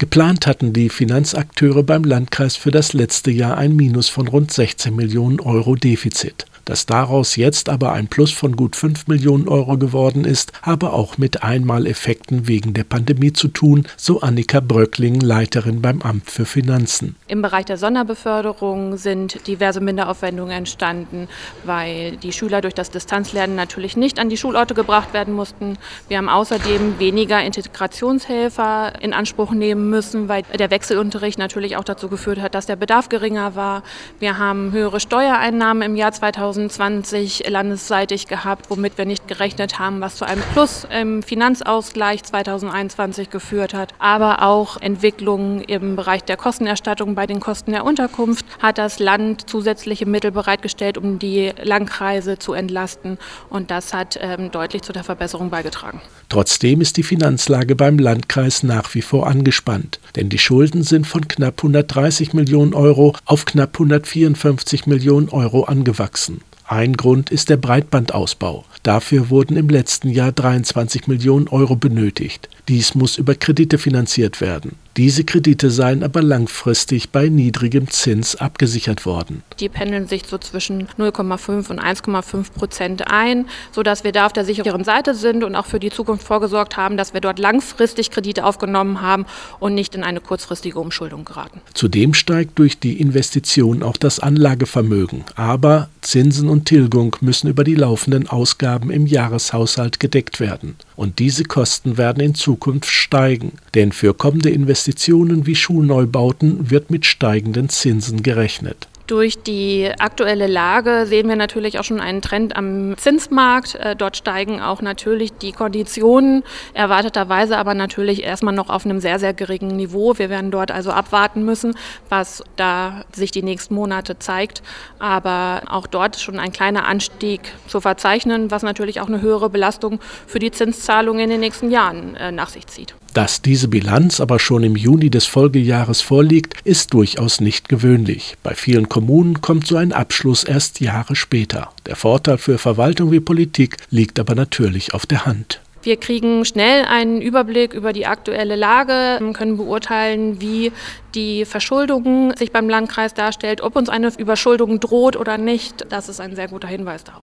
Geplant hatten die Finanzakteure beim Landkreis für das letzte Jahr ein Minus von rund 16 Millionen Euro Defizit. Dass daraus jetzt aber ein Plus von gut 5 Millionen Euro geworden ist, habe auch mit Einmaleffekten wegen der Pandemie zu tun, so Annika Bröckling, Leiterin beim Amt für Finanzen. Im Bereich der Sonderbeförderung sind diverse Minderaufwendungen entstanden, weil die Schüler durch das Distanzlernen natürlich nicht an die Schulorte gebracht werden mussten. Wir haben außerdem weniger Integrationshelfer in Anspruch nehmen müssen, weil der Wechselunterricht natürlich auch dazu geführt hat, dass der Bedarf geringer war. Wir haben höhere Steuereinnahmen im Jahr 2020 landesseitig gehabt, womit wir nicht gerechnet haben, was zu einem Plus im Finanzausgleich 2021 geführt hat. Aber auch Entwicklungen im Bereich der Kostenerstattung bei den Kosten der Unterkunft hat das Land zusätzliche Mittel bereitgestellt, um die Landkreise zu entlasten. Und das hat deutlich zu der Verbesserung beigetragen. Trotzdem ist die Finanzlage beim Landkreis nach wie vor angespannt. Denn die Schulden sind von knapp 130 Millionen Euro auf knapp 154 Millionen Euro angewachsen. Ein Grund ist der Breitbandausbau. Dafür wurden im letzten Jahr 23 Millionen Euro benötigt. Dies muss über Kredite finanziert werden. Diese Kredite seien aber langfristig bei niedrigem Zins abgesichert worden. Die pendeln sich so zwischen 0,5 und 1,5% ein, sodass wir da auf der sicheren Seite sind und auch für die Zukunft vorgesorgt haben, dass wir dort langfristig Kredite aufgenommen haben und nicht in eine kurzfristige Umschuldung geraten. Zudem steigt durch die Investition auch das Anlagevermögen. Aber Zinsen und Tilgung müssen über die laufenden Ausgaben im Jahreshaushalt gedeckt werden. Und diese Kosten werden in Zukunft steigen. Denn für kommende Investitionen wie Schulneubauten wird mit steigenden Zinsen gerechnet. Durch die aktuelle Lage sehen wir natürlich auch schon einen Trend am Zinsmarkt. Dort steigen auch natürlich die Konditionen, erwarteterweise aber natürlich erstmal noch auf einem sehr, sehr geringen Niveau. Wir werden dort also abwarten müssen, was da sich die nächsten Monate zeigt. Aber auch dort ist schon ein kleiner Anstieg zu verzeichnen, was natürlich auch eine höhere Belastung für die Zinszahlungen in den nächsten Jahren nach sich zieht. Dass diese Bilanz aber schon im Juni des Folgejahres vorliegt, ist durchaus nicht gewöhnlich. Bei vielen Kommunen kommt so ein Abschluss erst Jahre später. Der Vorteil für Verwaltung wie Politik liegt aber natürlich auf der Hand. Wir kriegen schnell einen Überblick über die aktuelle Lage, können beurteilen, wie die Verschuldung sich beim Landkreis darstellt, ob uns eine Überschuldung droht oder nicht. Das ist ein sehr guter Hinweis darauf.